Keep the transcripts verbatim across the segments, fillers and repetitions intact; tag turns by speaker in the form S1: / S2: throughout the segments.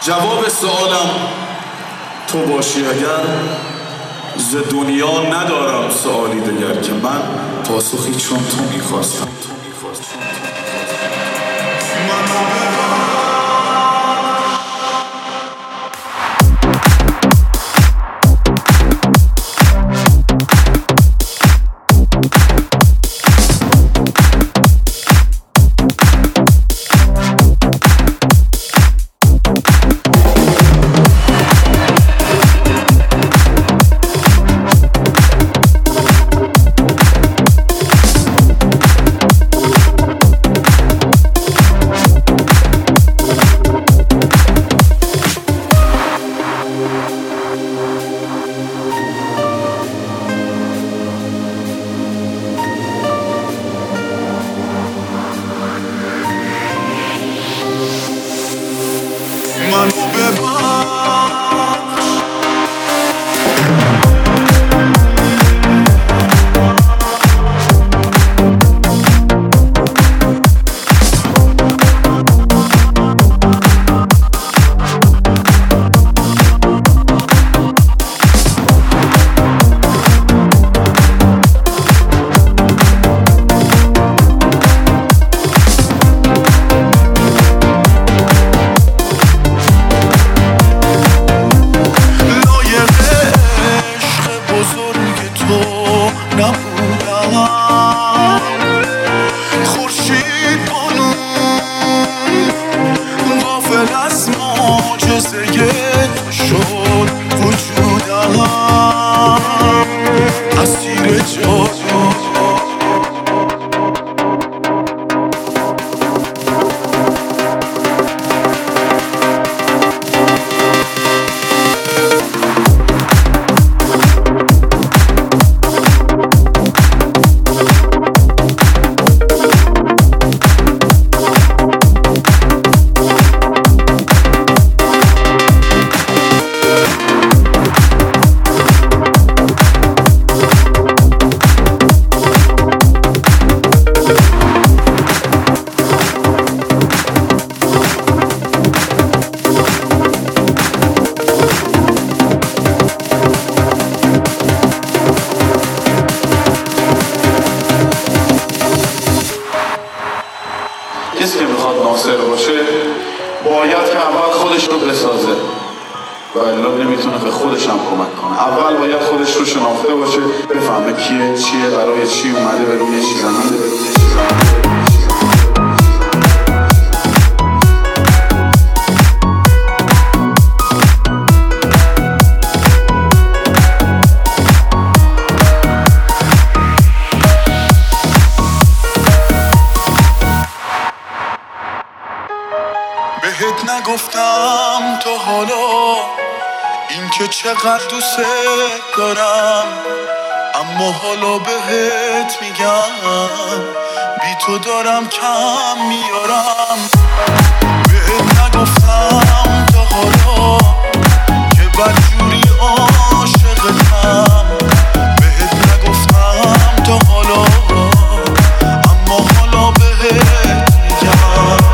S1: جواب سوالم تو باشی اگر، ز دنیا ندارم سوالی دگر که من پاسخی چون تو میخواستم.
S2: کسی که میخواد ناصر باشه باید که اول خودش رو بسازه و الا نمیتونه به خودش هم کمک کنه. اول باید خودش رو شناخته باشه، بفهمه کیه، چیه، برای چی اومده، به روی چی زننده، به روی چی زننده.
S3: بهت نگفتم تا حالا این که چقدر دوست دارم، اما حالا بهت میگم بی تو دارم کم میارم. بهت نگفتم تا حالا که بدجوری عاشقتم، بهت نگفتم تا حالا اما حالا بهت میگم.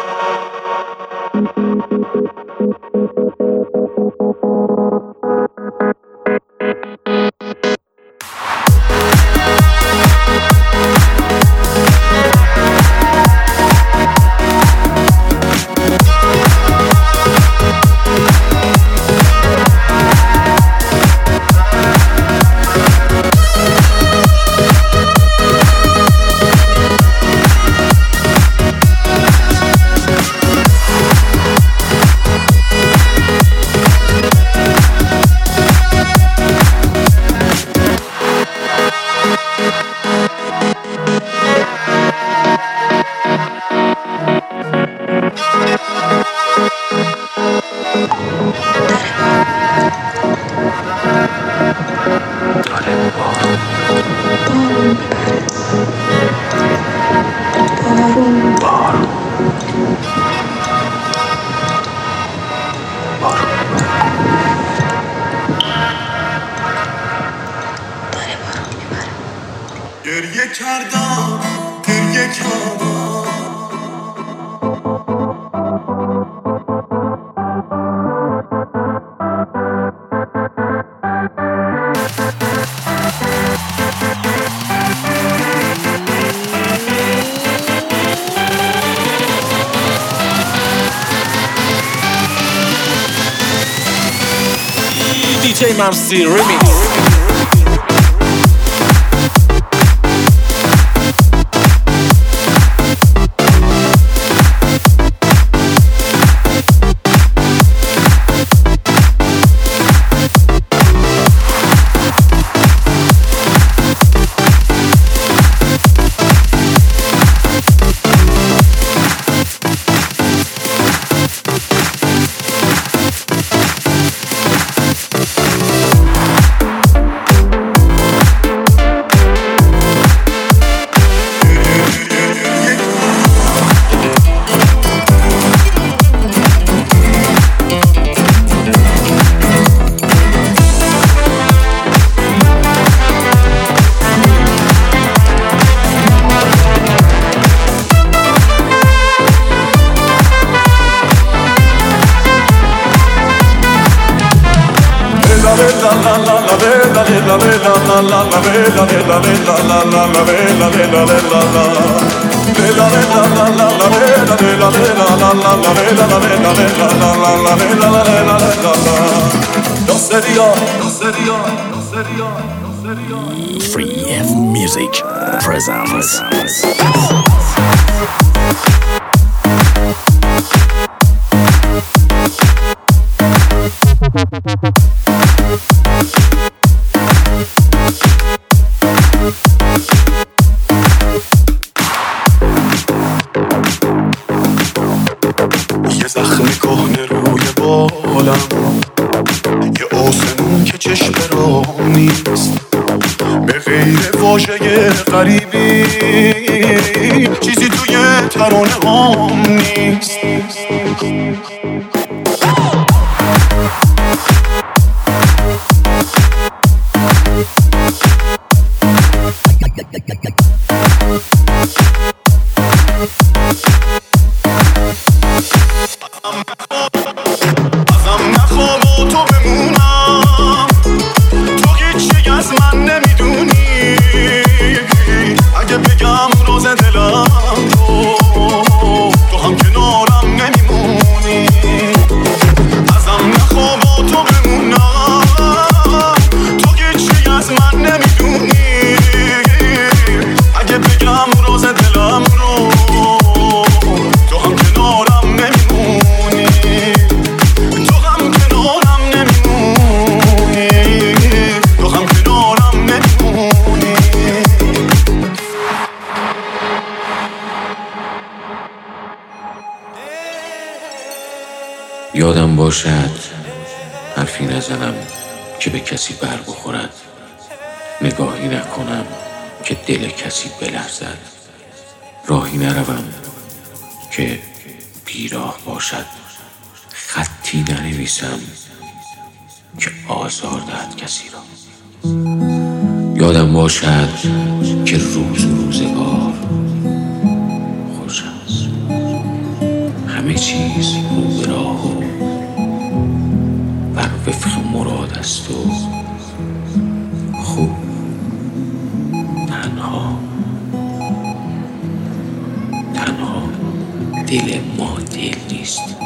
S3: گریه کردم گریه کردم
S4: جی ممسی ریمیکس.
S5: Free F Music presents.
S3: یه زخم کهنه روی بالم، یه آسمون که چشم راه نیست، به غیر واژه غریبی چیزی توی ترانه هام نیست. ازم نخوا با تو بمونم، تو هیچی از من نمیدونی، اگه بگم راز دلم رو تو هم کنارم نمیمونی. ازم نخوا با تو بمونم، تو هیچی از من نمیدونی، اگه بگم راز دلم رو تو هم کنارم نمیمونی، تو هم کنارم نمیمونی، تو هم کنارم نمیمونی.
S6: یادم باشد حرفی نزنم که به کسی بر بخورد، نگاهی نکنم که دل کسی بلرزد، راهی نروم که بیراه باشد، خطی ننویسم که آزار دهد کسی را. یادم باشد که روز و روزگار خوش است، همه چیز رو به راه و بر وفق مراد است و خوب. تنها تنها دل ما دل نیست.